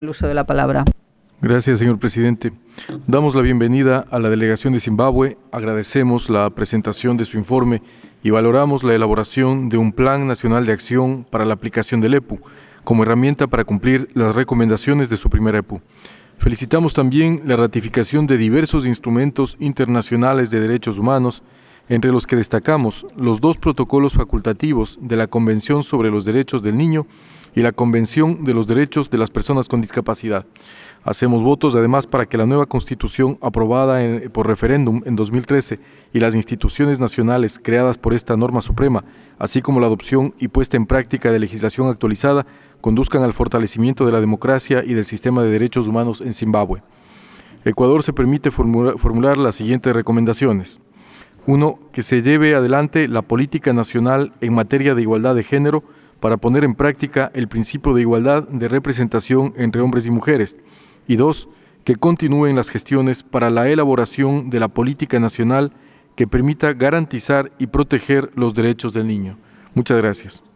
el uso de la palabra. Gracias, señor presidente. Damos la bienvenida a la delegación de Zimbabue, agradecemos la presentación de su informe y valoramos la elaboración de un Plan Nacional de Acción para la aplicación del EPU, como herramienta para cumplir las recomendaciones de su primera EPU. Felicitamos también la ratificación de diversos instrumentos internacionales de derechos humanos, entre los que destacamos los 2 protocolos facultativos de la Convención sobre los Derechos del Niño y la Convención de los Derechos de las Personas con Discapacidad. Hacemos votos además para que la nueva Constitución aprobada por referéndum en 2013 y las instituciones nacionales creadas por esta norma suprema, así como la adopción y puesta en práctica de legislación actualizada, conduzcan al fortalecimiento de la democracia y del sistema de derechos humanos en Zimbabue. Ecuador se permite formular las siguientes recomendaciones. 1. Que se lleve adelante la política nacional en materia de igualdad de género para poner en práctica el principio de igualdad de representación entre hombres y mujeres. Y 2. Que continúen las gestiones para la elaboración de la política nacional que permita garantizar y proteger los derechos del niño. Muchas gracias.